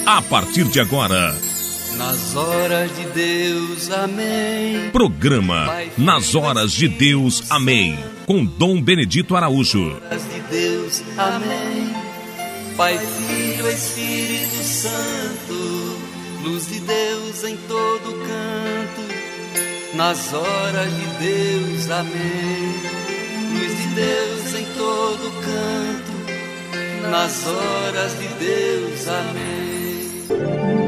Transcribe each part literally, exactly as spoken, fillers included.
a partir de agora. Nas horas de Deus, amém. Programa Nas Horas de Deus, amém. Com Dom Benedito Araújo. Nas horas de Deus, amém. Pai, Filho, Espírito Santo, luz de Deus em todo canto. Nas horas de Deus, amém. Luz de Deus em todo canto. Nas horas de Deus, amém.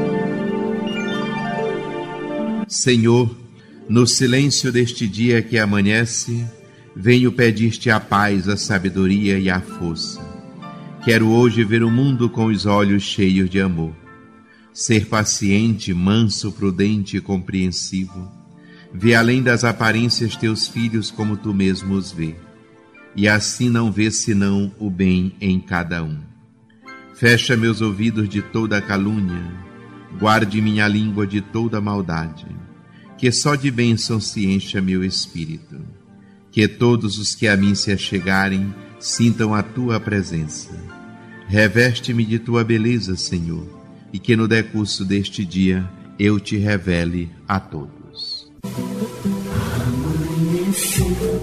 Senhor, no silêncio deste dia que amanhece, venho pedir-te a paz, a sabedoria e a força. Quero hoje ver o mundo com os olhos cheios de amor. Ser paciente, manso, prudente e compreensivo. Ver além das aparências teus filhos como tu mesmo os vê. E assim não ver senão o bem em cada um. Fecha meus ouvidos de toda calúnia. Guarde minha língua de toda maldade. Que só de bênção se encha meu espírito. Que todos os que a mim se achegarem sintam a tua presença. Reveste-me de tua beleza, Senhor, e que no decurso deste dia eu te revele a todos. Amanheceu,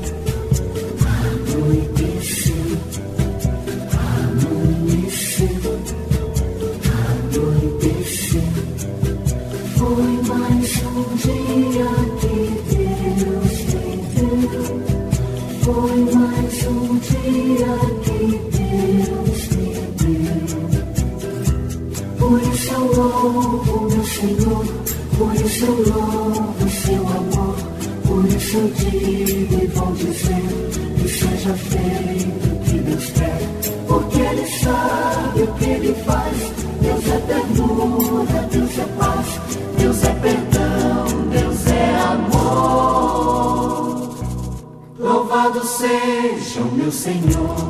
anoiteceu, amanheceu, anoiteceu. Foi mais um dia que Deus me deu. Foi mais um dia que Deus me deu. Por isso eu louvo meu Senhor, por isso eu louvo seu amor. Por isso eu digo e vou dizer que seja feito o que Deus quer, porque Ele sabe o que Ele faz. Deus é ternura, Deus é paz, Deus é perdão, Deus é amor. Louvado seja o meu Senhor.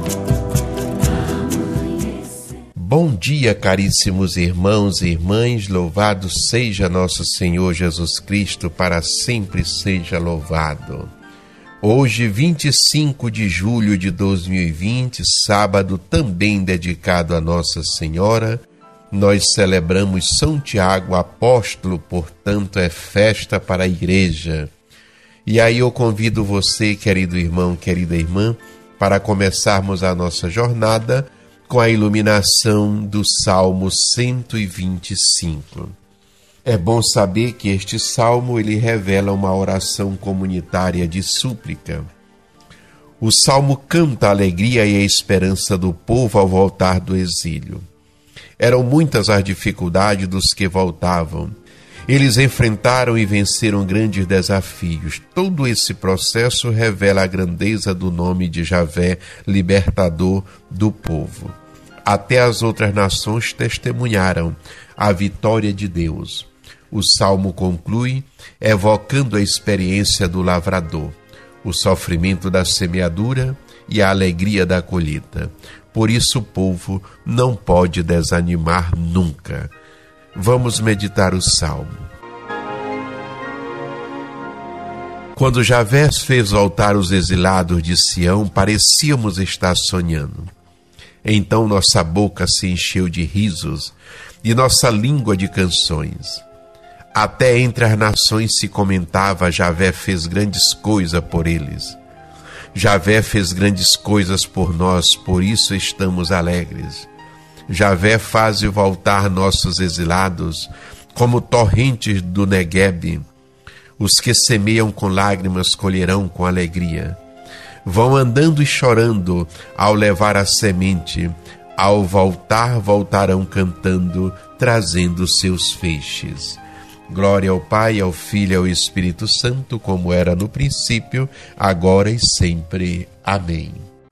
Bom dia, caríssimos irmãos e irmãs, louvado seja nosso Senhor Jesus Cristo, para sempre seja louvado. Hoje, vinte e cinco de julho de dois mil e vinte, sábado também dedicado a Nossa Senhora, nós celebramos São Tiago Apóstolo, portanto é festa para a Igreja. E aí eu convido você, querido irmão, querida irmã, para começarmos a nossa jornada com a iluminação do Salmo cento e vinte e cinco. É bom saber que este salmo ele revela uma oração comunitária de súplica. O salmo canta a alegria e a esperança do povo ao voltar do exílio. Eram muitas as dificuldades dos que voltavam. Eles enfrentaram e venceram grandes desafios. Todo esse processo revela a grandeza do nome de Javé, libertador do povo. Até as outras nações testemunharam a vitória de Deus. O salmo conclui evocando a experiência do lavrador, o sofrimento da semeadura e a alegria da colheita. Por isso o povo não pode desanimar nunca. Vamos meditar o salmo. Quando Javé fez voltar os exilados de Sião, parecíamos estar sonhando. Então nossa boca se encheu de risos e nossa língua de canções. Até entre as nações se comentava: Javé fez grandes coisas por eles. Javé fez grandes coisas por nós, por isso estamos alegres. Javé faz voltar nossos exilados, como torrentes do Neguebe. Os que semeiam com lágrimas colherão com alegria. Vão andando e chorando ao levar a semente. Ao voltar, voltarão cantando, trazendo seus feixes. Glória ao Pai, ao Filho e ao Espírito Santo, como era no princípio, agora e sempre. Amém.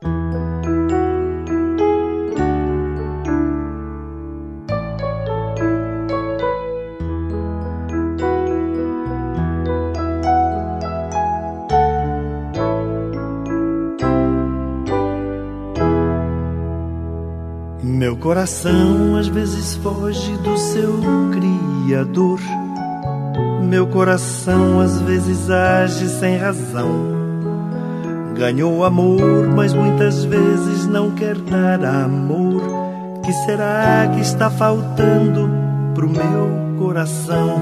Meu coração às vezes foge do seu Criador. Meu coração às vezes age sem razão. Ganhou amor, mas muitas vezes não quer dar amor. Que será que está faltando pro meu coração.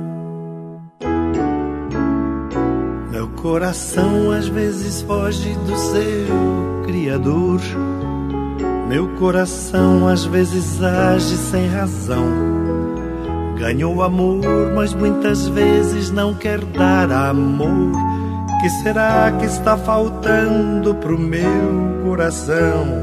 Meu coração às vezes foge do seu Criador. Meu coração às vezes age sem razão. Ganhou amor, mas muitas vezes não quer dar amor. Que será que está faltando pro meu coração?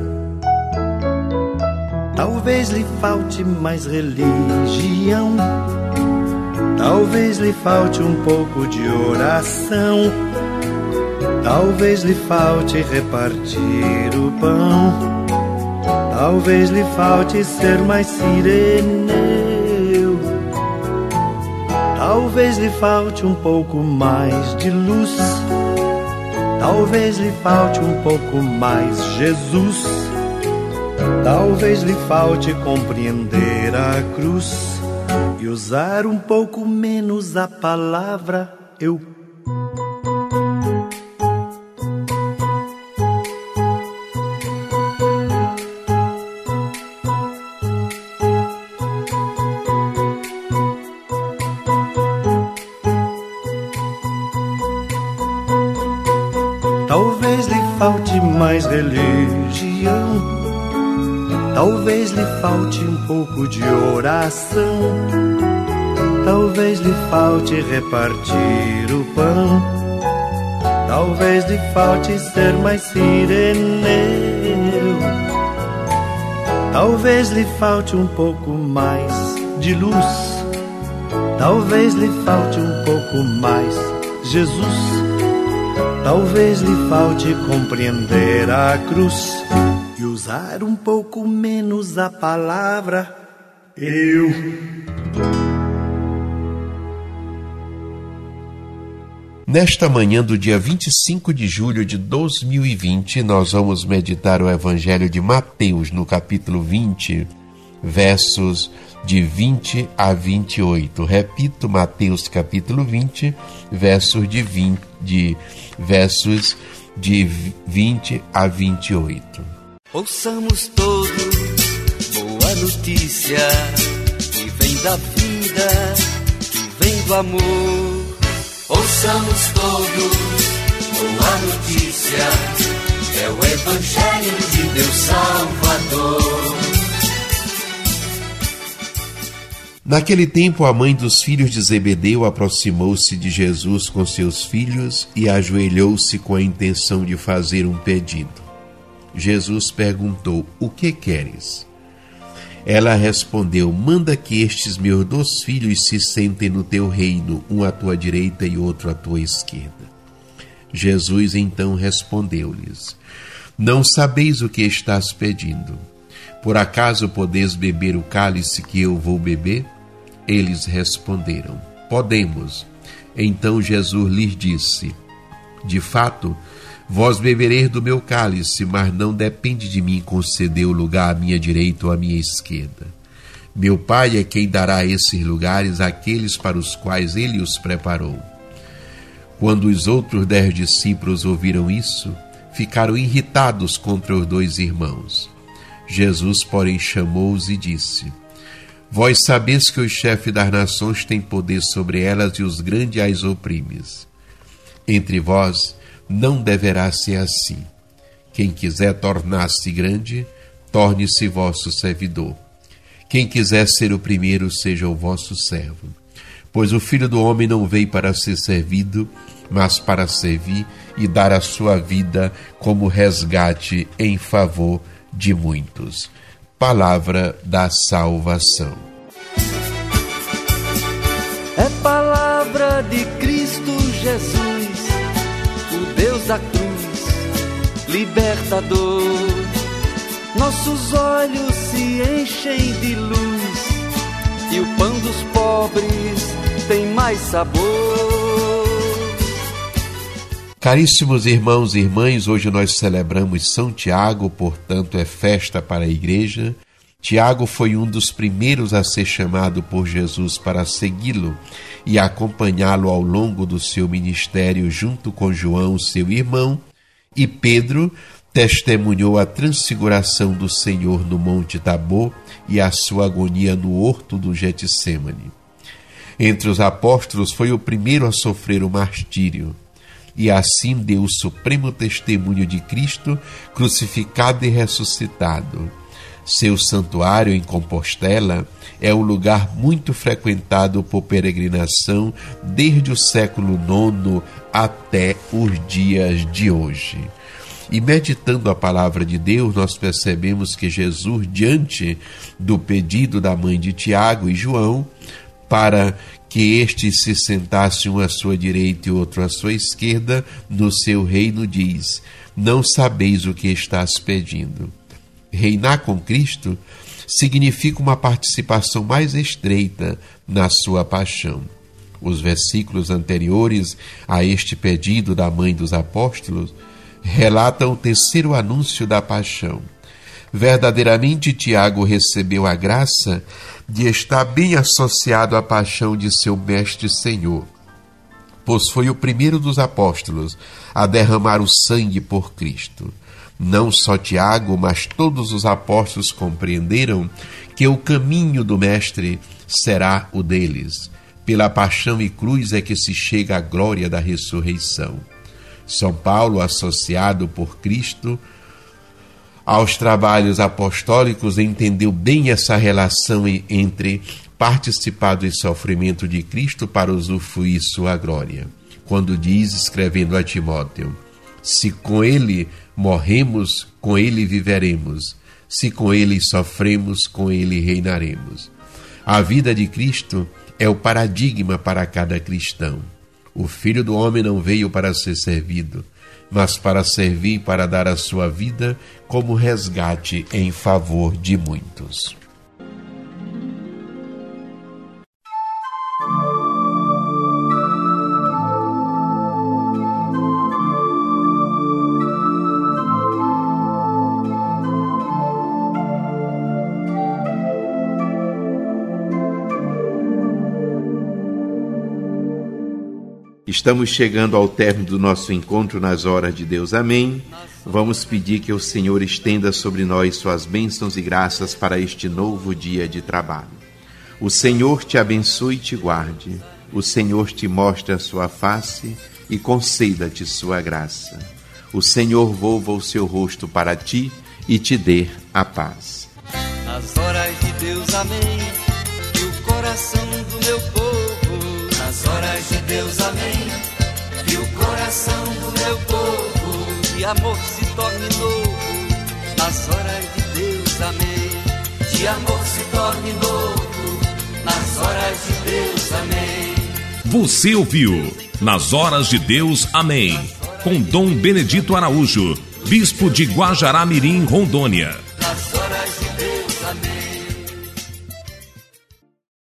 Talvez lhe falte mais religião. Talvez lhe falte um pouco de oração. Talvez lhe falte repartir o pão. Talvez lhe falte ser mais sireneu. Talvez lhe falte um pouco mais de luz. Talvez lhe falte um pouco mais Jesus. Talvez lhe falte compreender a cruz e usar um pouco menos a palavra eu. Talvez lhe falte mais religião. Talvez lhe falte um pouco de oração. Talvez lhe falte repartir o pão. Talvez lhe falte ser mais sireneu. Talvez lhe falte um pouco mais de luz. Talvez lhe falte um pouco mais Jesus. Talvez lhe falte compreender a cruz e usar um pouco menos a palavra eu. Nesta manhã do dia vinte e cinco de julho de dois mil e vinte, nós vamos meditar o Evangelho de Mateus, no capítulo vinte, versos de vinte a vinte e oito. Repito, Mateus capítulo vinte, versos de vinte, de, versos de vinte a vinte e oito. Ouçamos todos boa notícia que vem da vida, que vem do amor. Ouçamos todos boa notícia, é o Evangelho de Deus Salvador. Naquele tempo, a mãe dos filhos de Zebedeu aproximou-se de Jesus com seus filhos e ajoelhou-se com a intenção de fazer um pedido. Jesus perguntou: "O que queres?" Ela respondeu: "Manda que estes meus dois filhos se sentem no teu reino, um à tua direita e outro à tua esquerda." Jesus então respondeu-lhes: "Não sabeis o que estás pedindo. Por acaso podeis beber o cálice que eu vou beber?" Eles responderam: "Podemos." Então Jesus lhes disse: "De fato, vós bebereis do meu cálice, mas não depende de mim conceder o lugar à minha direita ou à minha esquerda. Meu Pai é quem dará esses lugares àqueles para os quais ele os preparou." Quando os outros dez discípulos ouviram isso, ficaram irritados contra os dois irmãos. Jesus, porém, chamou-os e disse: "Vós sabeis que o chefe das nações tem poder sobre elas e os grandes as oprimes. Entre vós não deverá ser assim. Quem quiser tornar-se grande, torne-se vosso servidor. Quem quiser ser o primeiro, seja o vosso servo. Pois o Filho do Homem não veio para ser servido, mas para servir e dar a sua vida como resgate em favor de muitos." Palavra da salvação. É palavra de Cristo Jesus, o Deus da cruz, libertador. Nossos olhos se enchem de luz e o pão dos pobres tem mais sabor. Caríssimos irmãos e irmãs, hoje nós celebramos São Tiago, portanto é festa para a igreja. Tiago foi um dos primeiros a ser chamado por Jesus para segui-lo e acompanhá-lo ao longo do seu ministério junto com João, seu irmão, e Pedro, testemunhou a transfiguração do Senhor no Monte Tabor e a sua agonia no horto do Getsêmani. Entre os apóstolos foi o primeiro a sofrer o martírio, e assim deu o supremo testemunho de Cristo crucificado e ressuscitado. Seu santuário em Compostela é um lugar muito frequentado por peregrinação desde o século nono até os dias de hoje. E meditando a palavra de Deus, nós percebemos que Jesus, diante do pedido da mãe de Tiago e João, para que estes se sentassem um à sua direita e outro à sua esquerda, no seu reino diz: não sabeis o que estás pedindo. Reinar com Cristo significa uma participação mais estreita na sua paixão. Os versículos anteriores a este pedido da mãe dos apóstolos relatam o terceiro anúncio da paixão. Verdadeiramente, Tiago recebeu a graça de estar bem associado à paixão de seu mestre Senhor, pois foi o primeiro dos apóstolos a derramar o sangue por Cristo. Não só Tiago, mas todos os apóstolos compreenderam que o caminho do mestre será o deles. Pela paixão e cruz é que se chega à glória da ressurreição. São Paulo, associado por Cristo aos trabalhos apostólicos, entendeu bem essa relação entre participar do sofrimento de Cristo para usufruir sua glória. Quando diz, escrevendo a Timóteo: se com ele morremos, com ele viveremos. Se com ele sofremos, com ele reinaremos. A vida de Cristo é o paradigma para cada cristão. O Filho do Homem não veio para ser servido, mas para servir e para dar a sua vida como resgate em favor de muitos. Estamos chegando ao término do nosso encontro nas horas de Deus. Amém. Vamos pedir que o Senhor estenda sobre nós suas bênçãos e graças para este novo dia de trabalho. O Senhor te abençoe e te guarde. O Senhor te mostre a sua face e conceda-te sua graça. O Senhor volva o seu rosto para ti e te dê a paz. Nas horas de Deus, amém, que o coração do meu povo, nas horas de Deus, amém, que o coração do meu povo de amor se torne novo. Nas horas de Deus, amém, de amor se torne novo. Nas horas de Deus, amém. Você ouviu Nas Horas de Deus, amém, com Dom Benedito Araújo, bispo de Guajará-Mirim, Rondônia.